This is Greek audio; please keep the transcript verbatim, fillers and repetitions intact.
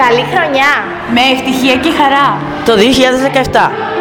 Καλή χρονιά! Με ευτυχία και χαρά! Το δύο χιλιάδες δεκαεπτά